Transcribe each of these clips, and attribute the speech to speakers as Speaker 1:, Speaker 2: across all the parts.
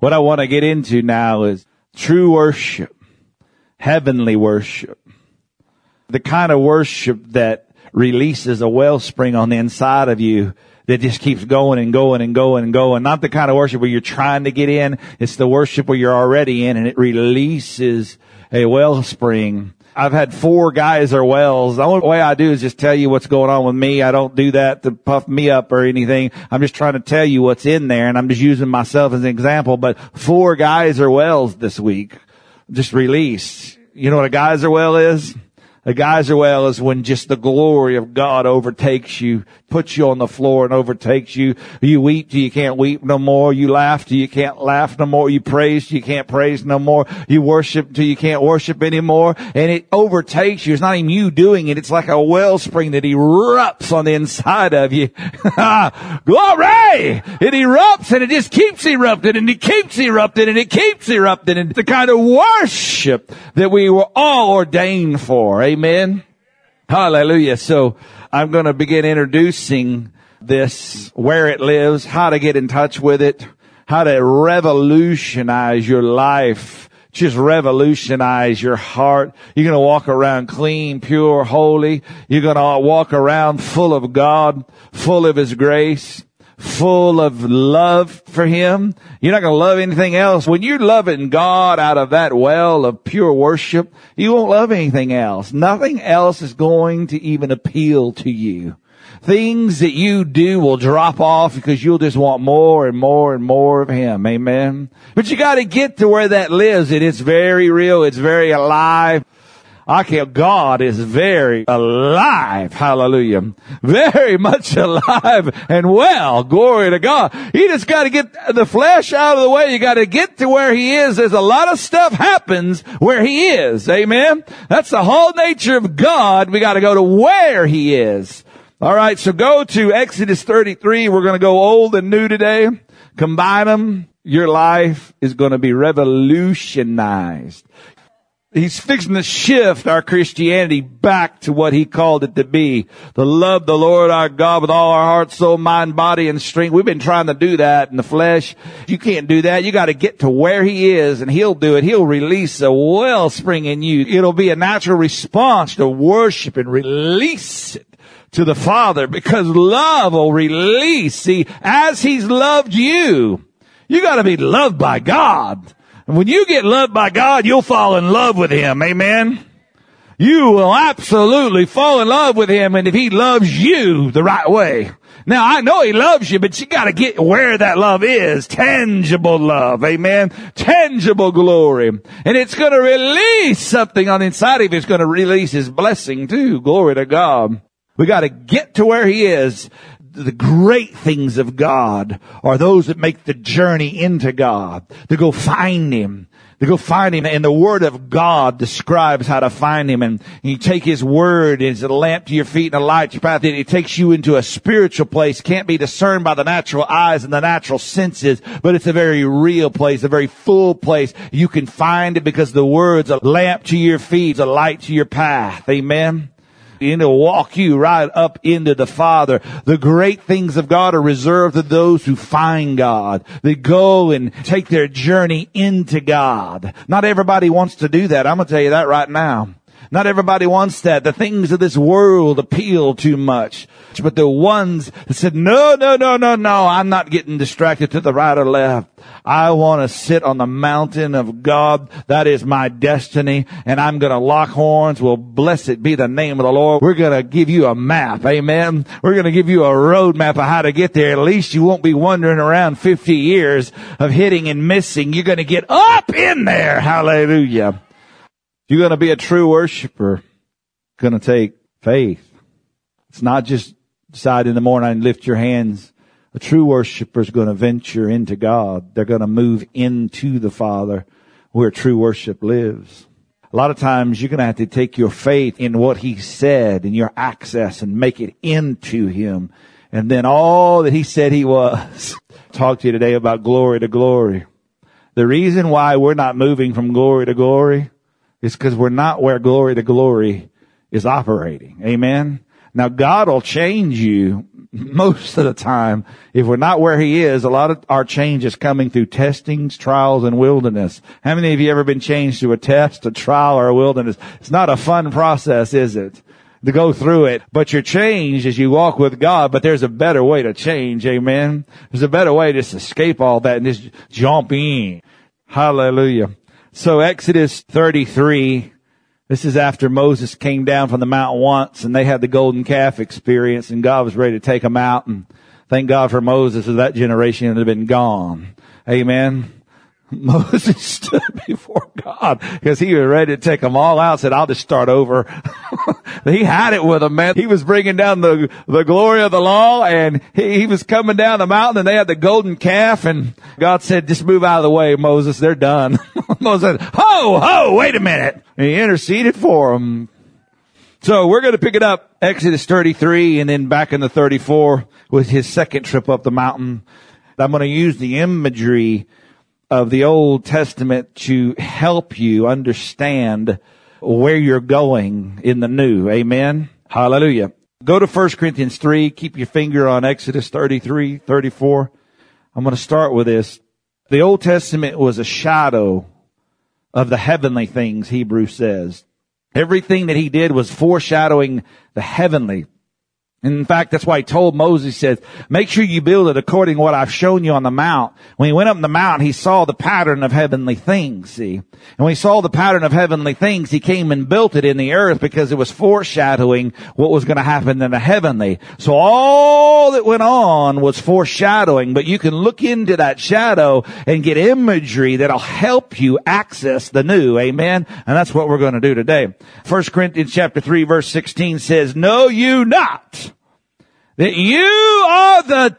Speaker 1: What I want to get into now is true worship, heavenly worship, the kind of worship that releases a wellspring on the inside of you that just keeps going and going and going and going. Not the kind of worship where you're trying to get in. It's the worship where you're already in, and it releases a wellspring. I've had 4 geyser wells. The only way I do is just tell you what's going on with me. I don't do that to puff me up or anything. I'm just trying to tell you what's in there, and I'm just using myself as an example. But 4 geyser wells this week just released. You know what a geyser well is? A geyser well is when just the glory of God overtakes you, puts you on the floor and overtakes you. You weep till you can't weep no more. You laugh till you can't laugh no more. You praise till you can't praise no more. You worship till you can't worship anymore. And it overtakes you. It's not even you doing it. It's like a wellspring that erupts on the inside of you. Glory! It erupts and it just keeps erupting and it keeps erupting and it keeps erupting. And the kind of worship that we were all ordained for. Amen. Hallelujah. So I'm going to begin introducing this, where it lives, how to get in touch with it, how to revolutionize your life, just revolutionize your heart. You're going to walk around clean, pure, holy. You're going to walk around full of God, full of His grace, full of love for Him. You're not going to love anything else. When you're loving God out of that well of pure worship, you won't love anything else. Nothing else is going to even appeal to you. Things that you do will drop off because you'll just want more and more and more of Him. Amen. But you got to get to where that lives, and it's very real. It's very alive. God is very alive. Hallelujah. Very much alive and well. Glory to God. You just got to get the flesh out of the way. You got to get to where He is. There's a lot of stuff happens where He is. Amen. That's the whole nature of God. We got to go to where He is. All right. So go to Exodus 33. We're going to go old and new today. Combine them. Your life is going to be revolutionized. He's fixing to shift our Christianity back to what He called it to be. To love the Lord our God with all our heart, soul, mind, body, and strength. We've been trying to do that in the flesh. You can't do that. You got to get to where He is, and He'll do it. He'll release a wellspring in you. It'll be a natural response to worship and release it to the Father, because love will release. See, as He's loved you, you got to be loved by God. And when you get loved by God, you'll fall in love with Him. Amen. You will absolutely fall in love with Him, and if He loves you the right way. Now, I know He loves you, but you got to get where that love is. Tangible love. Amen. Tangible glory. And it's going to release something on the inside of you. It's going to release His blessing too. Glory to God. We got to get to where He is. The great things of God are those that make the journey into God, to go find Him, And the Word of God describes how to find Him. And you take His Word, it's a lamp to your feet and a light to your path. It takes you into a spiritual place. Can't be discerned by the natural eyes and the natural senses, but it's a very real place, a very full place. You can find it because the Word's a lamp to your feet, a light to your path. Amen. And it'll walk you right up into the Father. The great things of God are reserved to those who find God. They go and take their journey into God. Not everybody wants to do that. I'm going to tell you that right now. Not everybody wants that. The things of this world appeal too much. But the ones that said, no, I'm not getting distracted to the right or left. I want to sit on the mountain of God. That is my destiny. And I'm going to lock horns. Well, blessed be the name of the Lord. We're going to give you a map. Amen. We're going to give you a road map of how to get there. At least you won't be wandering around 50 years of hitting and missing. You're going to get up in there. Hallelujah. You're going to be a true worshiper. It's going to take faith. It's not just decide in the morning and lift your hands. A true worshiper is going to venture into God. They're going to move into the Father where true worship lives. A lot of times you're going to have to take your faith in what He said and your access and make it into Him. And then all that He said He was. Talk to you today about glory to glory. The reason why we're not moving from glory to glory is because we're not where glory to glory is operating. Amen. Now God will change you most of the time, if we're not where he is, a lot of our change is coming through testings, trials, and wilderness. How many of you ever been changed through a test, a trial, or a wilderness? It's not a fun process, is it? To go through it, but you're changed as you walk with God, but there's a better way to change, amen? There's a better way to just escape all that and just jump in. Hallelujah. So Exodus 33, this is after Moses came down from the mountain once and they had the golden calf experience and God was ready to take them out, and thank God for Moses, as that generation would have been gone. Amen. Moses stood before God because he was ready to take them all out, said, I'll just start over. He had it with them, man. He was bringing down the glory of the law, and he was coming down the mountain, and they had the golden calf, and God said, just move out of the way, Moses. They're done. Moses said, ho, wait a minute. And he interceded for them. So we're going to pick it up, Exodus 33, and then back into 34 with his second trip up the mountain. I'm going to use the imagery of the Old Testament to help you understand where you're going in the new. Amen. Hallelujah. Go to 1 Corinthians 3. Keep your finger on Exodus 33, 34. I'm going to start with this. The Old Testament was a shadow of the heavenly things, Hebrews says. Everything that he did was foreshadowing the heavenly. In fact, that's why he told Moses, he says, make sure you build it according to what I've shown you on the mount. When he went up the mountain, he saw the pattern of heavenly things, see. And when he saw the pattern of heavenly things, he came and built it in the earth because it was foreshadowing what was going to happen in the heavenly. So all that went on was foreshadowing, but you can look into that shadow and get imagery that'll help you access the new. Amen. And that's what we're going to do today. 1 Corinthians chapter 3 verse 16 says, know you not that you are the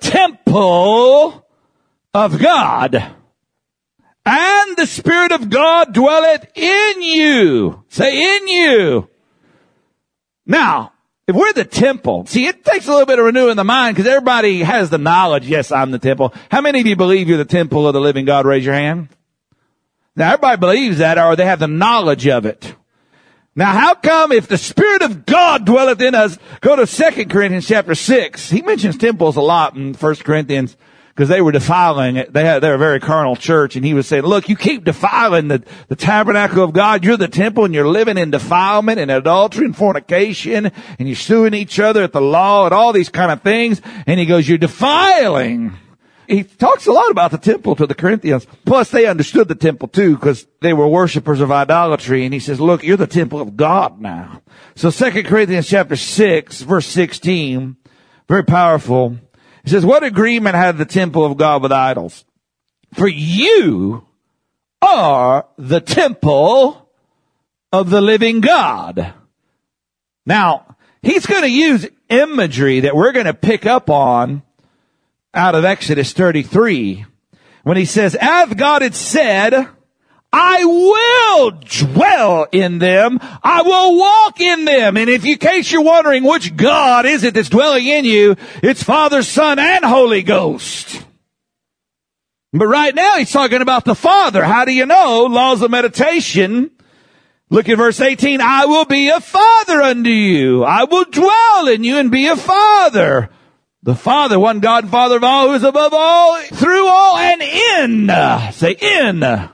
Speaker 1: temple of God, and the Spirit of God dwelleth in you. Say, in you. Now, if we're the temple, see, it takes a little bit of renewing the mind because everybody has the knowledge, yes, I'm the temple. How many of you believe you're the temple of the living God? Raise your hand. Now, everybody believes that, or they have the knowledge of it. Now, how come if the Spirit of God dwelleth in us, go to 2 Corinthians chapter 6. He mentions temples a lot in 1 Corinthians because they were defiling it. They're a very carnal church, and he was saying, look, you keep defiling the tabernacle of God. You're the temple, and you're living in defilement and adultery and fornication, and you're suing each other at the law and all these kind of things. And he goes, you're defiling. He talks a lot about the temple to the Corinthians. Plus, they understood the temple too because they were worshipers of idolatry. And he says, look, you're the temple of God now. So 2 Corinthians chapter 6, verse 16, very powerful. He says, what agreement had the temple of God with idols? For you are the temple of the living God. Now, he's going to use imagery that we're going to pick up on out of Exodus 33, when he says, as God had said, I will dwell in them. I will walk in them. And if in case you're wondering which God is it that's dwelling in you, it's Father, Son, and Holy Ghost. But right now he's talking about the Father. How do you know? Laws of meditation. Look at verse 18. I will be a father unto you. I will dwell in you and be a father. The Father, one God and Father of all, who is above all, through all, and in. Say, in.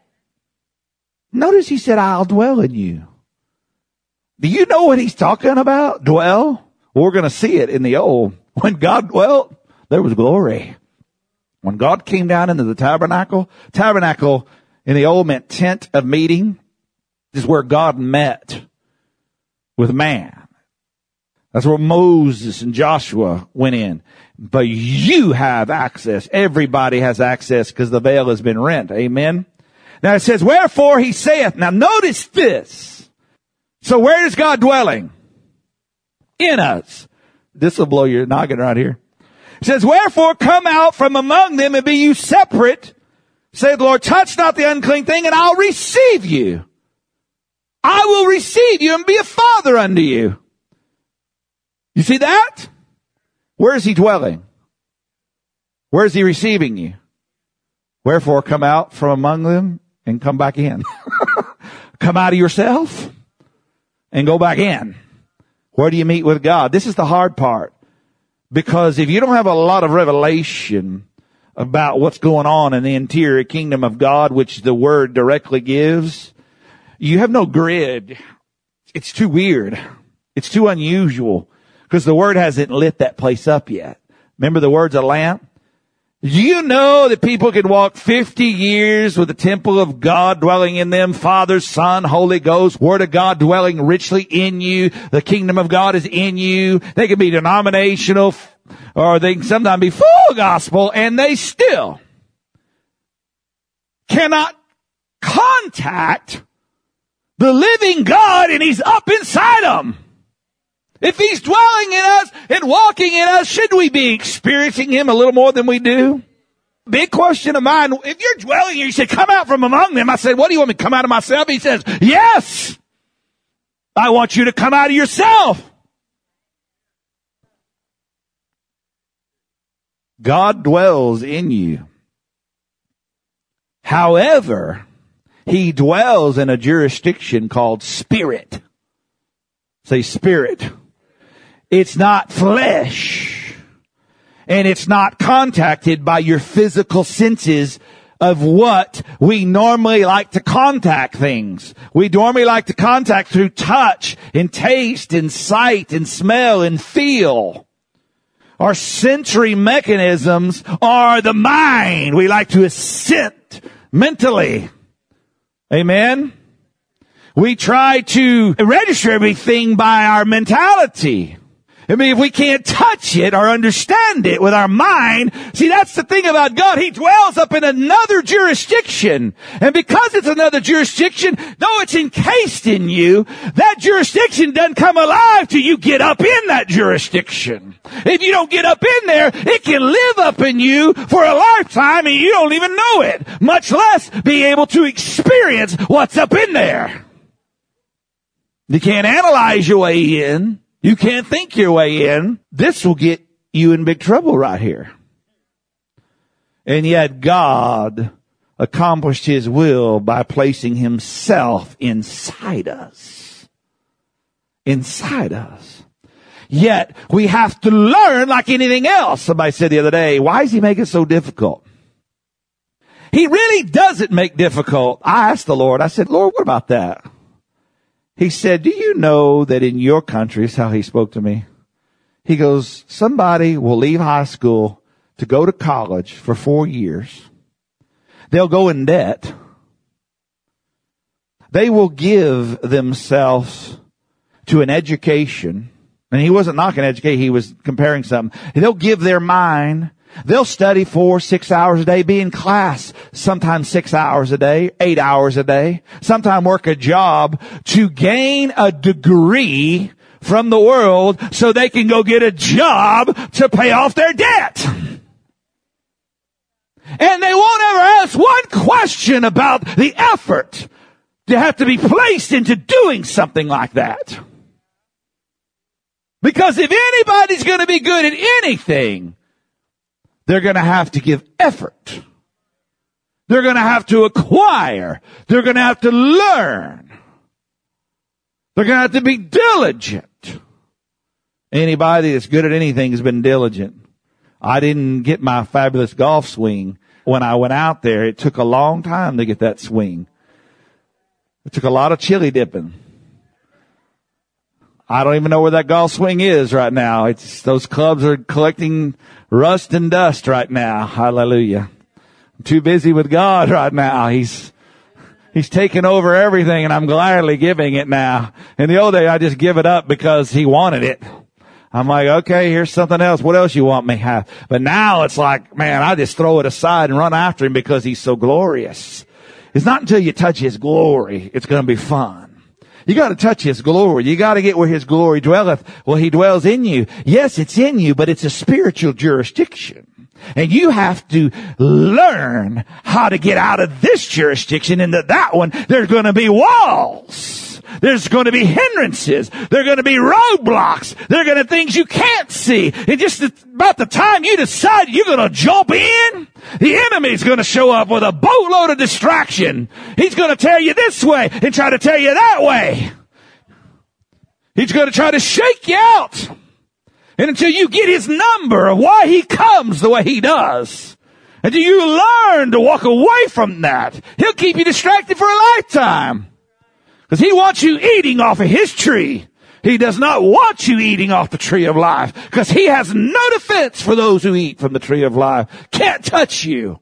Speaker 1: Notice he said, I'll dwell in you. Do you know what he's talking about? Dwell? Well, we're going to see it in the old. When God dwelt, there was glory. When God came down into the tabernacle in the old meant tent of meeting. This is where God met with man. That's where Moses and Joshua went in. But you have access. Everybody has access because the veil has been rent. Amen. Now it says, wherefore he saith. Now notice this. So where is God dwelling? In us. This will blow your noggin right here. It says, wherefore come out from among them and be you separate. Say the Lord, touch not the unclean thing and I'll receive you. I will receive you and be a father unto you. You see that? Where is he dwelling? Where is he receiving you? Wherefore come out from among them and come back in. Come out of yourself and go back in. Where do you meet with God? This is the hard part. Because if you don't have a lot of revelation about what's going on in the interior kingdom of God, which the Word directly gives, you have no grid. It's too weird. It's too unusual because the Word hasn't lit that place up yet. Remember the Word's a lamp? Do you know that people can walk 50 years with the temple of God dwelling in them, Father, Son, Holy Ghost, Word of God dwelling richly in you, the kingdom of God is in you. They can be denominational or they can sometimes be full gospel, and they still cannot contact the living God, and He's up inside them. If He's dwelling in us and walking in us, shouldn't we be experiencing Him a little more than we do? Big question of mine. If you're dwelling here, you said, come out from among them. I said, what do you want me to come out of myself? He says, yes. I want you to come out of yourself. God dwells in you. However, He dwells in a jurisdiction called spirit. Say spirit. It's not flesh. And it's not contacted by your physical senses of what we normally like to contact things. We normally like to contact through touch and taste and sight and smell and feel. Our sensory mechanisms are the mind. We like to assent mentally. Amen? We try to register everything by our mentality. I mean, if we can't touch it or understand it with our mind, see, that's the thing about God. He dwells up in another jurisdiction. And because it's another jurisdiction, though it's encased in you, that jurisdiction doesn't come alive till you get up in that jurisdiction. If you don't get up in there, it can live up in you for a lifetime and you don't even know it, much less be able to experience what's up in there. You can't analyze your way in. You can't think your way in. This will get you in big trouble right here. And yet God accomplished His will by placing Himself inside us. Inside us. Yet we have to learn like anything else. Somebody said the other day, why does He make it so difficult? He really doesn't make difficult. I asked the Lord, I said, Lord, what about that? He said, do you know that in your country, is how He spoke to me. He goes, somebody will leave high school to go to college for 4 years. They'll go in debt. They will give themselves to an education. And he wasn't knocking education. He was comparing something. They'll give their mind. They'll study 4-6 hours a day, be in class sometimes 6 hours a day, 8 hours a day, sometimes work a job to gain a degree from the world so they can go get a job to pay off their debt. And they won't ever ask one question about the effort to have to be placed into doing something like that. Because if anybody's going to be good at anything, they're going to have to give effort. They're going to have to acquire. They're going to have to learn. They're going to have to be diligent. Anybody that's good at anything has been diligent. I didn't get my fabulous golf swing when I went out there. It took a long time to get that swing. It took a lot of chili dipping. I don't even know where that golf swing is right now. It's those clubs are collecting rust and dust right now. Hallelujah. I'm too busy with God right now. He's taken over everything and I'm gladly giving it now. In the old day, I just give it up because He wanted it. I'm like, okay, here's something else. What else you want me to have? But now it's like, man, I just throw it aside and run after Him because He's so glorious. It's not until you touch His glory, it's going to be fun. You got to touch His glory. You got to get where His glory dwelleth. Well, He dwells in you. Yes, it's in you, but it's a spiritual jurisdiction. And you have to learn how to get out of this jurisdiction into that one. There's going to be walls. There's going to be hindrances. There are going to be roadblocks. There are going to be things you can't see. And just about the time you decide you're going to jump in, the enemy's going to show up with a boatload of distraction. He's going to tear you this way and try to tear you that way. He's going to try to shake you out. And until you get his number of why he comes the way he does, until you learn to walk away from that, he'll keep you distracted for a lifetime. Because he wants you eating off of his tree. He does not want you eating off the tree of life. Because he has no defense for those who eat from the tree of life. Can't touch you.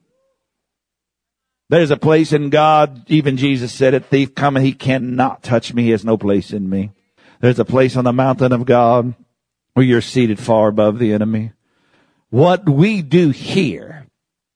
Speaker 1: There's a place in God, even Jesus said it, thief cometh, he cannot touch me, he has no place in me. There's a place on the mountain of God where you're seated far above the enemy. What we do here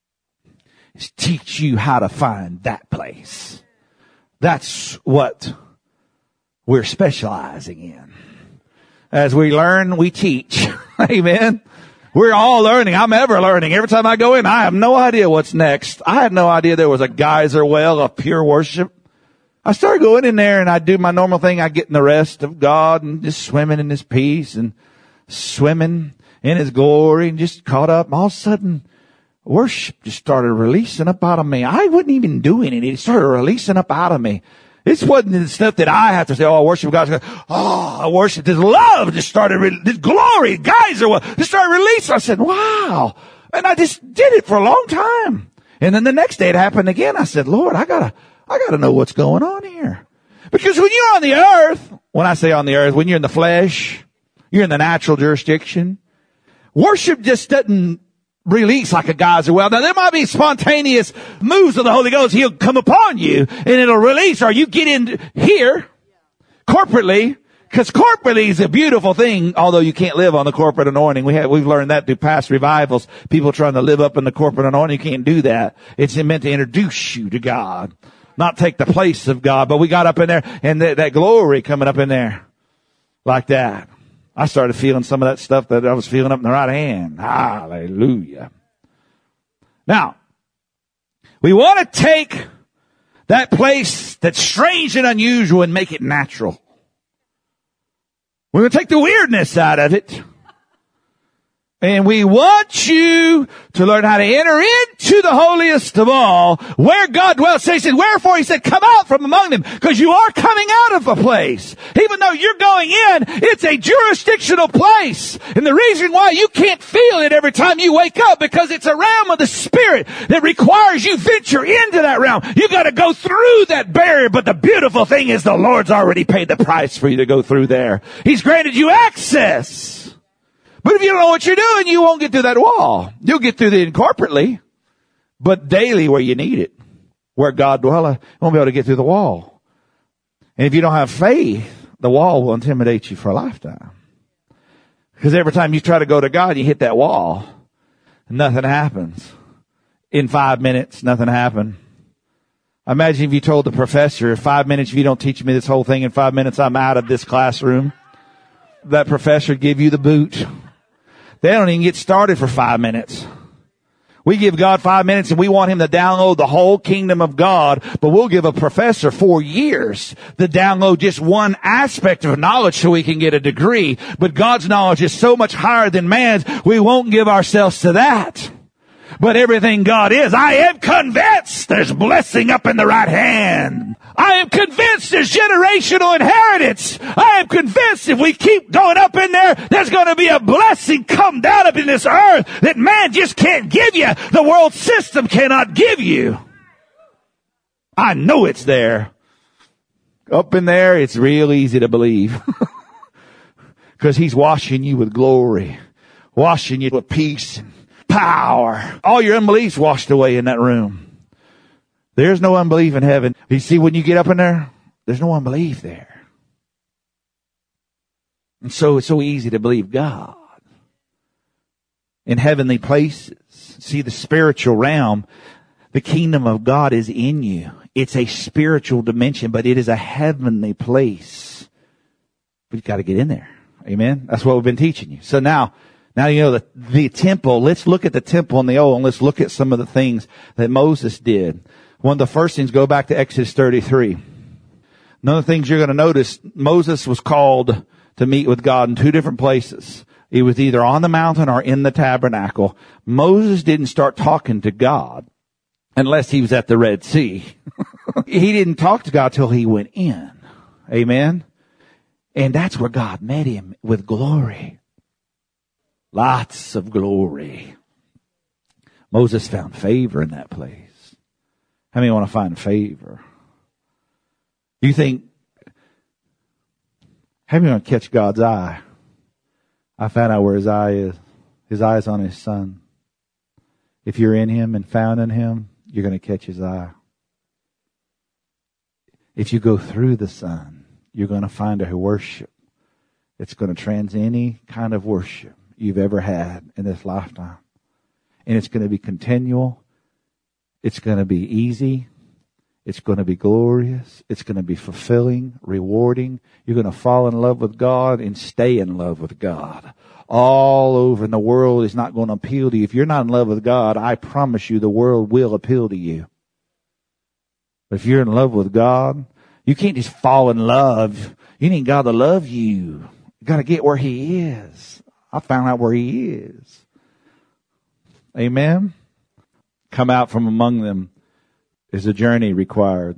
Speaker 1: is teach you how to find that place. That's what we're specializing in. As we learn, we teach. Amen. We're all learning. I'm ever learning. Every time I go in, I have no idea what's next. I had no idea there was a geyser well of pure worship. I started going in there and I do my normal thing. I get in the rest of God and just swimming in his peace and swimming in his glory and just caught up. And all of a sudden, worship just started releasing up out of me. I wasn't even doing it. It started releasing up out of me. This wasn't the stuff that I have to say, oh, I worship God. Oh, I worship. This love just started, this glory, geyser, just started releasing. I said, wow. And I just did it for a long time. And then the next day it happened again. I said, Lord, I gotta know what's going on here. Because when you're on the earth, when I say on the earth, when you're in the flesh, you're in the natural jurisdiction, worship just doesn't release like a geyser well. Now there might be spontaneous moves of the Holy Ghost. He'll come upon you and it'll release, or you get in here corporately, because corporately is a beautiful thing, although you can't live on the corporate anointing. We've learned that through past revivals. People trying to live up in the corporate anointing, you can't do that. It's meant to introduce you to God, not take the place of God. But we got up in there and that glory coming up in there like that. I started feeling some of that stuff that I was feeling up in the right hand. Hallelujah. Now, we want to take that place that's strange and unusual and make it natural. We're going to take the weirdness out of it. And we want you to learn how to enter into the holiest of all, where God dwells. So he said, wherefore, he said, come out from among them, because you are coming out of a place. Even though you're going in, it's a jurisdictional place. And the reason why you can't feel it every time you wake up, because it's a realm of the Spirit that requires you venture into that realm. You got to go through that barrier. But the beautiful thing is the Lord's already paid the price for you to go through there. He's granted you access. But if you don't know what you're doing, you won't get through that wall. You'll get through it corporately, but daily where you need it, where God dwelleth, you won't be able to get through the wall. And if you don't have faith, the wall will intimidate you for a lifetime. Because every time you try to go to God, you hit that wall, and nothing happens. In 5 minutes, nothing happened. Imagine if you told the professor, 5 minutes, if you don't teach me this whole thing in 5 minutes, I'm out of this classroom. That professor give you the boot. They don't even get started for 5 minutes. We give God 5 minutes and we want him to download the whole kingdom of God, but we'll give a professor 4 years to download just one aspect of knowledge so we can get a degree. But God's knowledge is so much higher than man's, we won't give ourselves to that. But everything God is, I am convinced there's blessing up in the right hand. I am convinced there's generational inheritance. I am convinced if we keep going up in there, there's going to be a blessing come down up in this earth that man just can't give you. The world system cannot give you. I know it's there. Up in there, it's real easy to believe. Because he's washing you with glory, washing you with peace and power. All your unbelief's washed away in that room. There's no unbelief in heaven. You see, when you get up in there, there's no unbelief there. And so it's so easy to believe God. In heavenly places, see the spiritual realm, the kingdom of God is in you. It's a spiritual dimension, but it is a heavenly place. But you've got to get in there. Amen. That's what we've been teaching you. So now you know the temple. Let's look at the temple in the old, and let's look at some of the things that Moses did. One of the first things, go back to Exodus 33. One of the things you're going to notice, Moses was called to meet with God in 2 different places. He was either on the mountain or in the tabernacle. Moses didn't start talking to God unless he was at the Red Sea. He didn't talk to God till he went in. Amen. And that's where God met him with glory. Lots of glory. Moses found favor in that place. How many want to find favor? You think, how many want to catch God's eye? I found out where his eye is. His eye is on his son. If you're in him and found in him, you're going to catch his eye. If you go through the son, you're going to find a worship. It's going to transcend any kind of worship you've ever had in this lifetime. And it's going to be continual. It's going to be easy. It's going to be glorious. It's going to be fulfilling, rewarding. You're going to fall in love with God and stay in love with God. All over in the world is not going to appeal to you. If you're not in love with God, I promise you the world will appeal to you. But if you're in love with God, you can't just fall in love. You need God to love you. You got to get where he is. I found out where he is. Amen. Come out from among them is a journey required.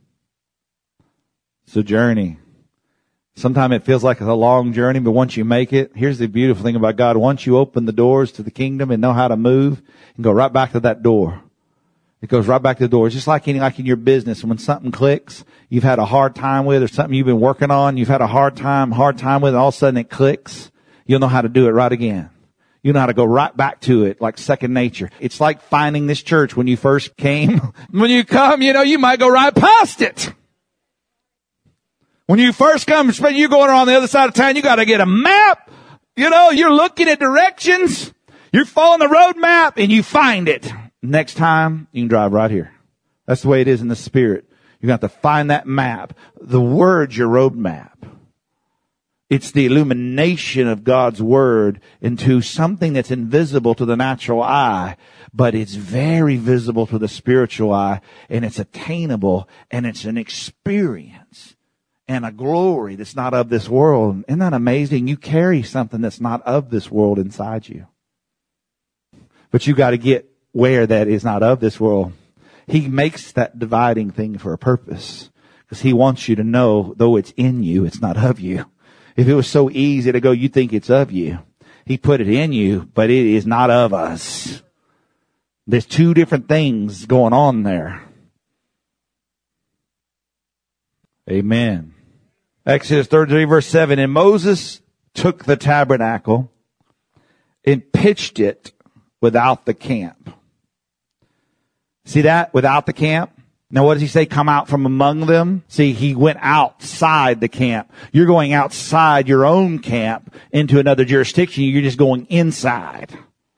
Speaker 1: It's a journey. Sometimes it feels like it's a long journey, but once you make it, here's the beautiful thing about God. Once you open the doors to the kingdom and know how to move, you can go right back to that door. It goes right back to the door. It's just like in your business. When something clicks, you've had a hard time with, or something you've been working on, you've had a hard time with, and all of a sudden it clicks. You'll know how to do it right again. You know how to go right back to it like second nature. It's like finding this church when you first came. When you come, you might go right past it. When you first come, you're going around the other side of town, you got to get a map. You're looking at directions. You're following the road map and you find it. Next time, you can drive right here. That's the way it is in the spirit. You're going to have to find that map. The word's your road map. It's the illumination of God's word into something that's invisible to the natural eye, but it's very visible to the spiritual eye, and it's attainable, and it's an experience and a glory that's not of this world. Isn't that amazing? You carry something that's not of this world inside you. But you got to get where that is not of this world. He makes that dividing thing for a purpose, because he wants you to know, though it's in you, it's not of you. If it was so easy to go, you think it's of you. He put it in you, but it is not of us. There's two different things going on there. Amen. Exodus 33 verse 7. And Moses took the tabernacle and pitched it without the camp. See that? Without the camp. Now what does he say? Come out from among them. See, he went outside the camp. You're going outside your own camp into another jurisdiction. You're just going inside.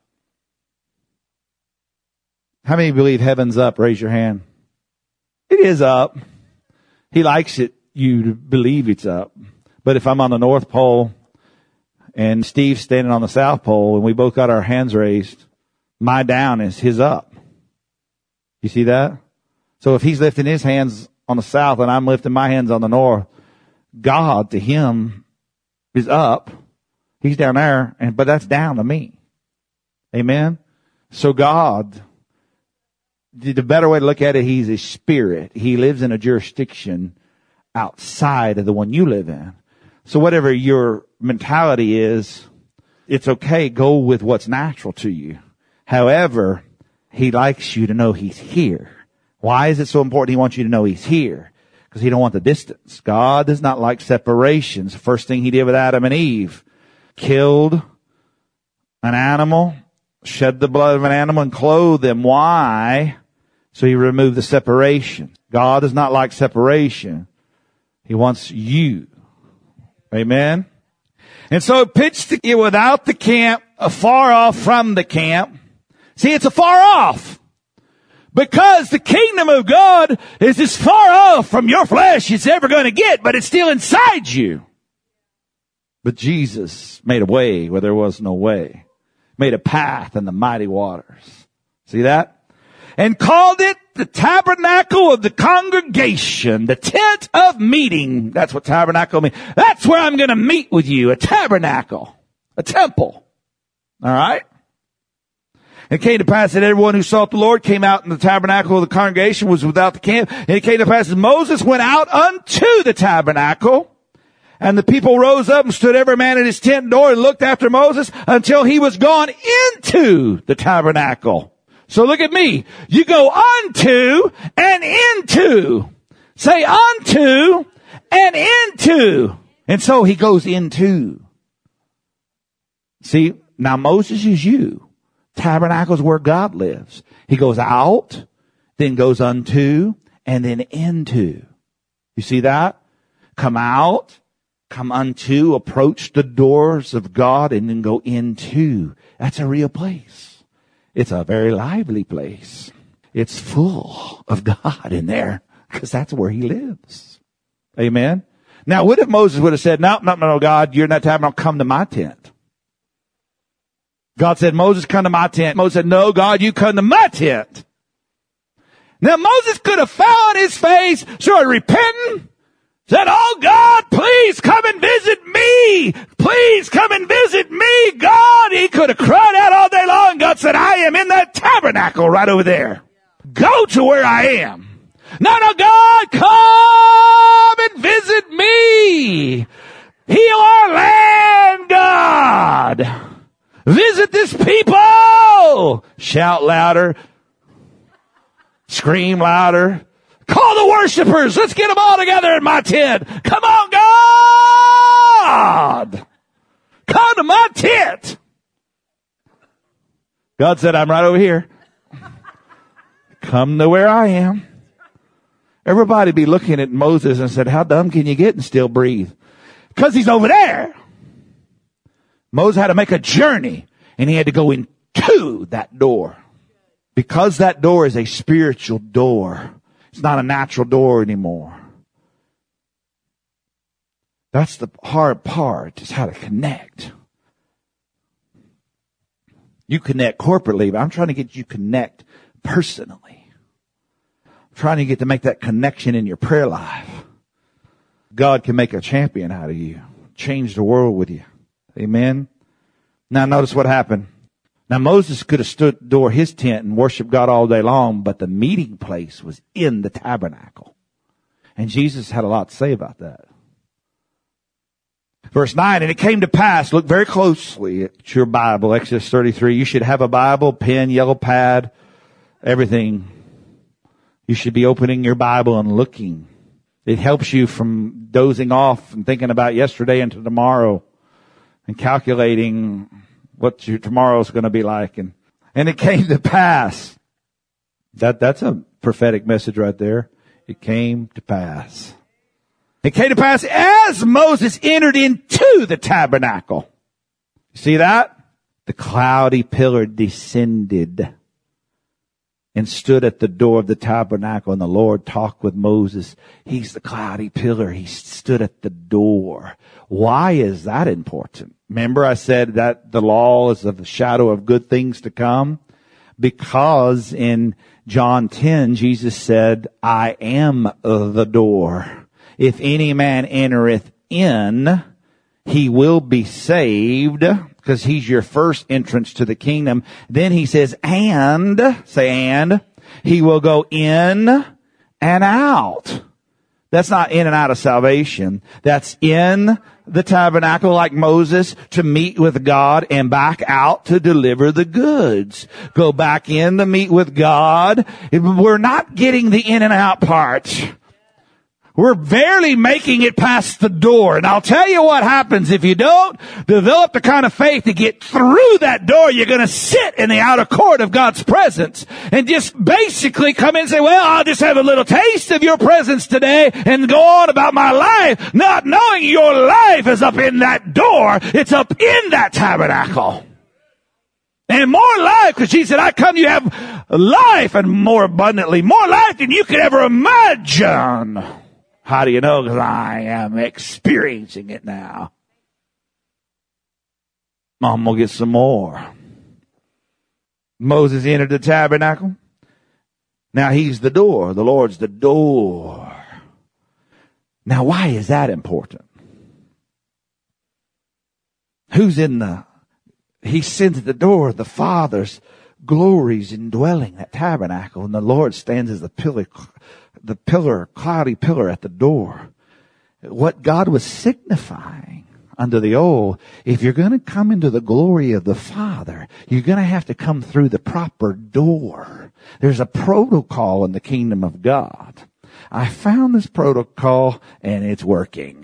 Speaker 1: How many believe heaven's up? Raise your hand. It is up. He likes it, you to believe it's up. But if I'm on the North Pole and Steve's standing on the South Pole and we both got our hands raised, my down is his up. You see that? So if he's lifting his hands on the south and I'm lifting my hands on the north, God to him is up. He's down there, but that's down to me. Amen? So God, the better way to look at it, he's a spirit. He lives in a jurisdiction outside of the one you live in. So whatever your mentality is, it's okay. Go with what's natural to you. However, he likes you to know he's here. Why is it so important he wants you to know he's here? Because he don't want the distance. God does not like separations. The first thing he did with Adam and Eve, killed an animal, shed the blood of an animal, and clothed them. Why? So he removed the separation. God does not like separation. He wants you. Amen? And so it pitched it without the camp, afar off from the camp. See, it's afar off. Because the kingdom of God is as far off from your flesh as it's ever going to get, but it's still inside you. But Jesus made a way where there was no way. Made a path in the mighty waters. See that? And called it the tabernacle of the congregation, the tent of meeting. That's what tabernacle means. That's where I'm going to meet with you, a tabernacle, a temple. All right? It came to pass that everyone who sought the Lord came out in the tabernacle of the congregation was without the camp. And it came to pass that Moses went out unto the tabernacle And the people rose up and stood every man at his tent door and looked after Moses until he was gone into the tabernacle. So look at me. You go unto and into. Say unto and into. And so he goes into. See, now Moses is you. Tabernacle's where God lives. He goes out, then goes unto, and then into. You see that? Come out, come unto, approach the doors of God, and then go into. That's a real place. It's a very lively place. It's full of God in there, because that's where he lives. Amen? Now, what if Moses would have said, no, God, you're in that tabernacle, come to my tent. God said, Moses, come to my tent. Moses said, no, God, you come to my tent. Now, Moses could have fell on his face, started repenting, said, oh, God, please come and visit me. Please come and visit me, God. He could have cried out all day long. God said, I am in that tabernacle right over there. Go to where I am. No, God, come and visit me. Heal our land, God. Visit this people. Shout louder. Scream louder. Call the worshipers. Let's get them all together in my tent. Come on, God. Come to my tent. God said, I'm right over here. Come to where I am. Everybody be looking at Moses and said, how dumb can you get and still breathe? Because he's over there. Moses had to make a journey, and he had to go into that door. Because that door is a spiritual door. It's not a natural door anymore. That's the hard part, is how to connect. You connect corporately, but I'm trying to get you connect personally. I'm trying to get to make that connection in your prayer life. God can make a champion out of you. Change the world with you. Amen. Now notice what happened. Now Moses could have stood at the door of his tent and worshiped God all day long, but the meeting place was in the tabernacle. And Jesus had a lot to say about that. Verse 9, and it came to pass, look very closely at your Bible, Exodus 33. You should have a Bible, pen, yellow pad, everything. You should be opening your Bible and looking. It helps you from dozing off and thinking about yesterday into tomorrow and calculating what your tomorrow's going to be like. And it came to pass. That's a prophetic message right there. It came to pass. It came to pass as Moses entered into the tabernacle. See that? The cloudy pillar descended and stood at the door of the tabernacle, and the Lord talked with Moses. He's the cloudy pillar. He stood at the door. Why is that important? Remember I said that the law is of the shadow of good things to come? Because in John 10, Jesus said, I am the door. If any man entereth in, he will be saved, because he's your first entrance to the kingdom. Then he says, and he will go in and out. That's not in and out of salvation. That's in the tabernacle like Moses to meet with God, and back out to deliver the goods. Go back in to meet with God. We're not getting the in and out part. We're barely making it past the door. And I'll tell you what happens if you don't develop the kind of faith to get through that door. You're going to sit in the outer court of God's presence and just basically come in and say, well, I'll just have a little taste of your presence today and go on about my life, not knowing your life is up in that door. It's up in that tabernacle. And more life, because Jesus said, I come you have life, and more abundantly, more life than you could ever imagine. How do you know? Because I am experiencing it now. I'm going to get some more. Moses entered the tabernacle. Now he's the door. The Lord's the door. Now why is that important? Who's in the... He sends at the door, the Father's glories indwelling that tabernacle, and the Lord stands as the pillar, cloudy pillar at the door. what God was signifying under the old, if you're going to come into the glory of the Father, you're going to have to come through the proper door. There's a protocol in the kingdom of God. I found this protocol and it's working.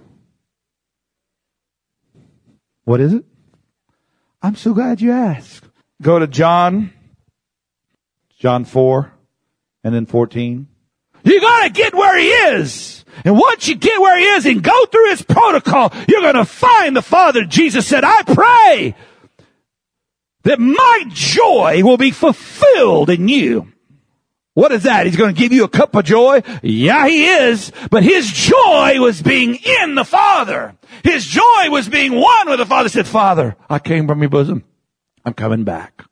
Speaker 1: What is it? I'm so glad you asked. Go to John 4 and then 14. You gotta get where he is. And once you get where he is and go through his protocol, you're gonna find the Father. Jesus said, I pray that my joy will be fulfilled in you. What is that? He's going to give you a cup of joy? Yeah, he is. But his joy was being in the Father. His joy was being one with the Father. He said, Father, I came from your bosom. I'm coming back.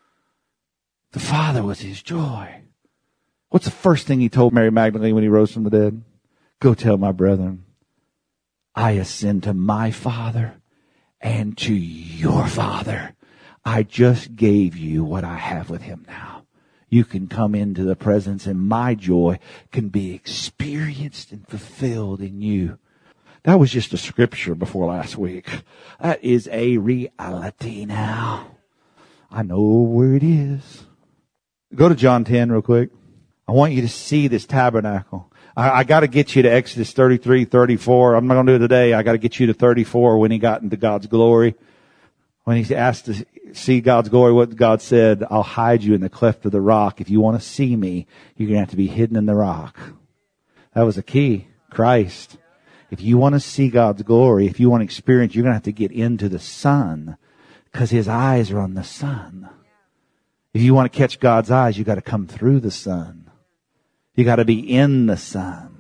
Speaker 1: The Father was his joy. What's the first thing he told Mary Magdalene when he rose from the dead? Go tell my brethren, I ascend to my Father and to your Father. I just gave you what I have with him now. You can come into the presence and my joy can be experienced and fulfilled in you. That was just a scripture before last week. That is a reality now. I know where it is. Go to John 10 real quick. I want you to see this tabernacle. I got to get you to Exodus 33, 34. I'm not going to do it today. I got to get you to 34 when he got into God's glory. When he asked to see God's glory, what God said, I'll hide you in the cleft of the rock. If you want to see me, you're going to have to be hidden in the rock. That was a key. Christ. If you want to see God's glory, if you want to experience, you're going to have to get into the sun because his eyes are on the sun. If you want to catch God's eyes, you got to come through the sun. You got to be in the sun.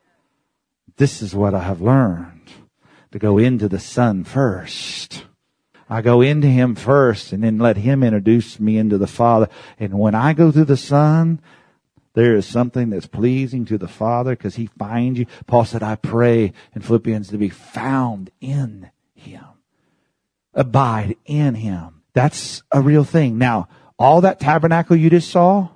Speaker 1: This is what I have learned, to go into the sun first. I go into him first and then let him introduce me into the Father. And when I go through the Son, there is something that's pleasing to the Father because he finds you. Paul said, I pray in Philippians to be found in him. Abide in him. That's a real thing. Now, all that tabernacle you just saw,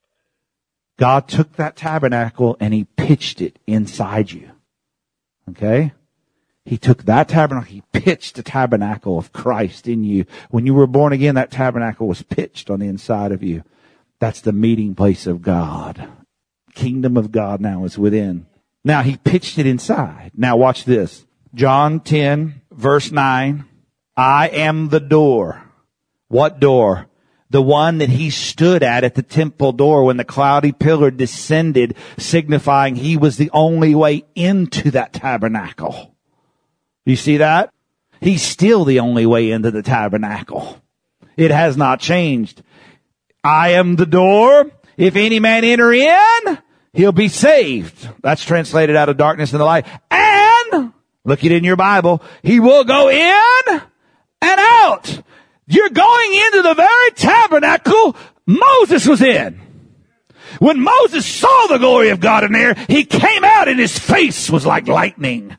Speaker 1: God took that tabernacle and he pitched it inside you. Okay? He took that tabernacle, he pitched the tabernacle of Christ in you. When you were born again, that tabernacle was pitched on the inside of you. That's the meeting place of God. Kingdom of God now is within. Now he pitched it inside. Now watch this. John 10, verse 9. I am the door. What door? The one that he stood at the temple door when the cloudy pillar descended, signifying he was the only way into that tabernacle. You see that? He's still the only way into the tabernacle. It has not changed. I am the door. If any man enter in, he'll be saved. That's translated out of darkness and the light. And, look it in your Bible, he will go in and out. You're going into the very tabernacle Moses was in. When Moses saw the glory of God in there, he came out and his face was like lightning.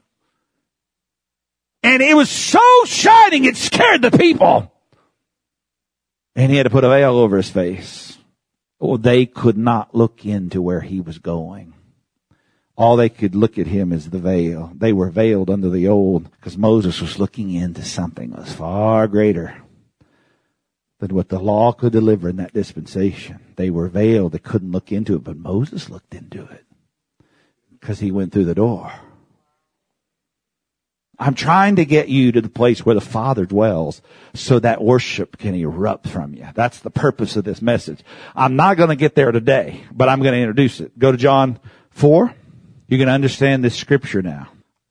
Speaker 1: And it was so shining, it scared the people. And he had to put a veil over his face. Or they could not look into where he was going. All they could look at him is the veil. They were veiled under the old because Moses was looking into something that was far greater than what the law could deliver in that dispensation. They were veiled. They couldn't look into it, but Moses looked into it because he went through the door. I'm trying to get you to the place where the Father dwells so that worship can erupt from you. That's the purpose of this message. I'm not going to get there today, but I'm going to introduce it. Go to John 4. You're going to understand this scripture now.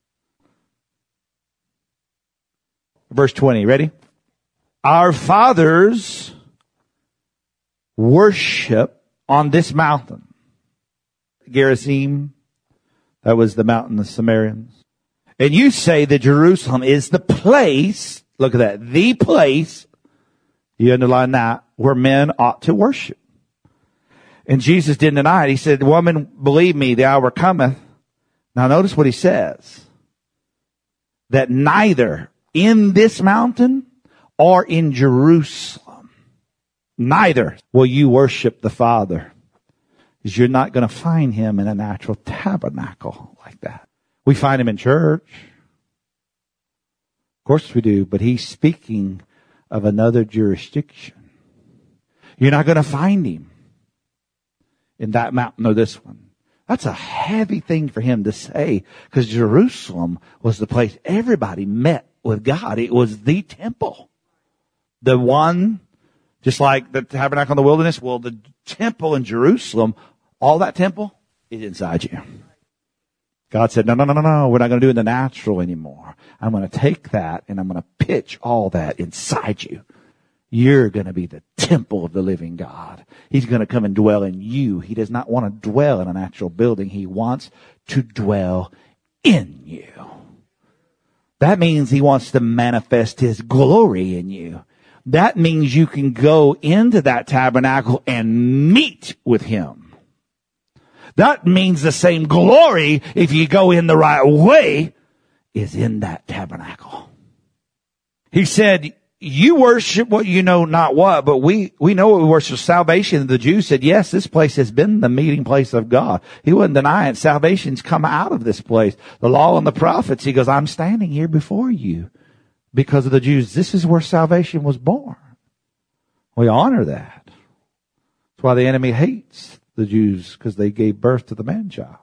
Speaker 1: Verse 20, ready? Our fathers worship on this mountain. Gerizim, that was the mountain of the Samaritans. And you say that Jerusalem is the place, look at that, the place, you underline that, where men ought to worship. And Jesus didn't deny it. He said, woman, believe me, the hour cometh. Now notice what he says. That neither in this mountain or in Jerusalem, neither will you worship the Father. Because you're not going to find him in a natural tabernacle like that. We find him in church. Of course we do, but he's speaking of another jurisdiction. You're not going to find him in that mountain or this one. That's a heavy thing for him to say, because Jerusalem was the place everybody met with God. It was the temple. The one, just like the tabernacle in the wilderness, well, the temple in Jerusalem, all that temple is inside you. God said, no, we're not going to do it in the natural anymore. I'm going to take that and I'm going to pitch all that inside you. You're going to be the temple of the living God. He's going to come and dwell in you. He does not want to dwell in a natural building. He wants to dwell in you. That means he wants to manifest his glory in you. That means you can go into that tabernacle and meet with him. That means the same glory, if you go in the right way, is in that tabernacle. He said, you worship what you know not what, but we know what we worship. Salvation. The Jews said, yes, this place has been the meeting place of God. He wasn't denying salvation's come out of this place. The law and the prophets, he goes, I'm standing here before you because of the Jews. This is where salvation was born. We honor that. That's why the enemy hates the Jews, because they gave birth to the man-child.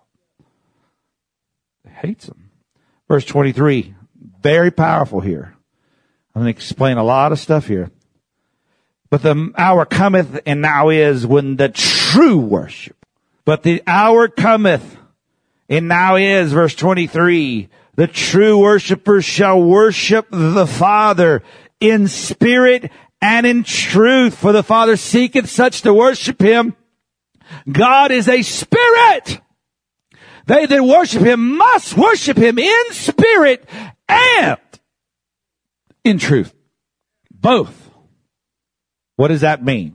Speaker 1: He hates them. Verse 23, very powerful here. I'm going to explain a lot of stuff here. But the hour cometh and now is when the true worship. But the hour cometh and now is, verse 23, the true worshipers shall worship the Father in spirit and in truth. For the Father seeketh such to worship him. God is a spirit. They that worship him must worship him in spirit and in truth. Both. What does that mean?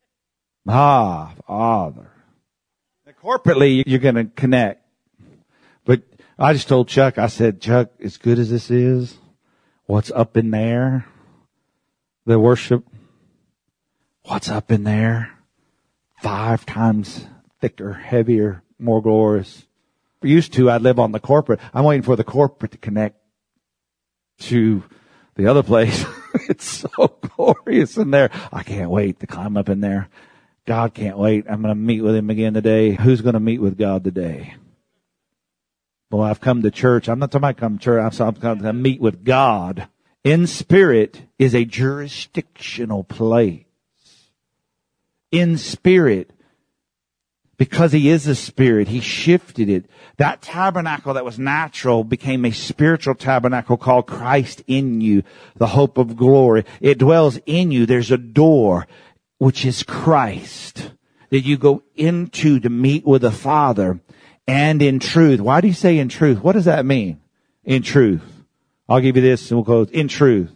Speaker 1: Father. Corporately, you're going to connect. But I just told Chuck, I said, Chuck, as good as this is, what's up in there? The worship. What's up in there? 5 times thicker, heavier, more glorious. Used to, I'd live on the corporate. I'm waiting for the corporate to connect to the other place. It's so glorious in there. I can't wait to climb up in there. God can't wait. I'm going to meet with him again today. Who's going to meet with God today? Well, I've come to church. I'm not talking about come to church. I'm going to meet with God. In spirit is a jurisdictional place. In spirit, because he is a spirit, he shifted it. That tabernacle that was natural became a spiritual tabernacle called Christ in you, the hope of glory. It dwells in you. There's a door, which is Christ, that you go into to meet with the Father, and in truth. Why do you say in truth? What does that mean? In truth. I'll give you this and we'll close. In truth.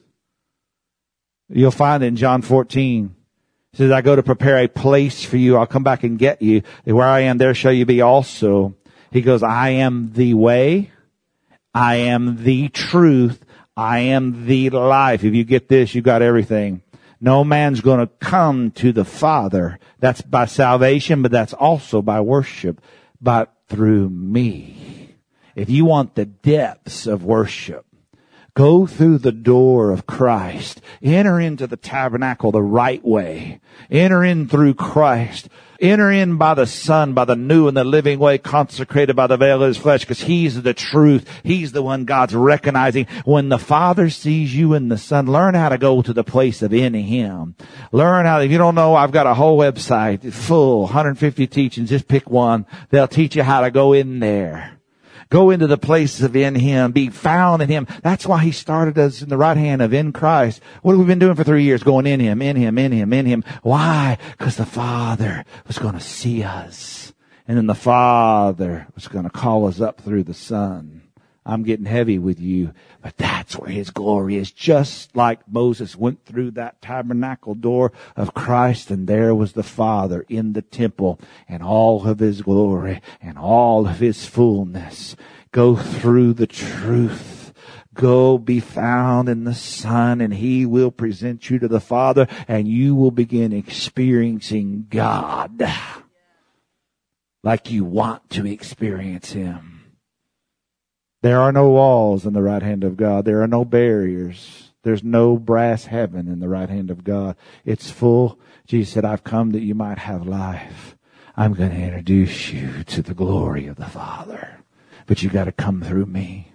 Speaker 1: You'll find it in John 14. He says, I go to prepare a place for you. I'll come back and get you. Where I am, there shall you be also. He goes, I am the way. I am the truth. I am the life. If you get this, you got everything. No man's going to come to the Father. That's by salvation, but that's also by worship. But through me. If you want the depths of worship, go through the door of Christ. Enter into the tabernacle the right way. Enter in through Christ. Enter in by the Son, by the new and the living way, consecrated by the veil of his flesh, because he's the truth. He's the one God's recognizing. When the Father sees you in the Son, learn how to go to the place of in him. Learn how, if you don't know, I've got a whole website full, 150 teachings. Just pick one. They'll teach you how to go in there. Go into the place of in him, be found in him. That's why he started us in the right hand of in Christ. What have we been doing for 3 years? Going in him, in him, in him, in him. Why? Because the Father was going to see us. And then the Father was going to call us up through the Son. I'm getting heavy with you, but that's where his glory is. Just like Moses went through that tabernacle door of Christ, and there was the Father in the temple and all of his glory and all of his fullness. Go through the truth. Go be found in the Son, and he will present you to the Father, and you will begin experiencing God like you want to experience him. There are no walls in the right hand of God. There are no barriers. There's no brass heaven in the right hand of God. It's full. Jesus said, I've come that you might have life. I'm going to introduce you to the glory of the Father. But you got to come through me.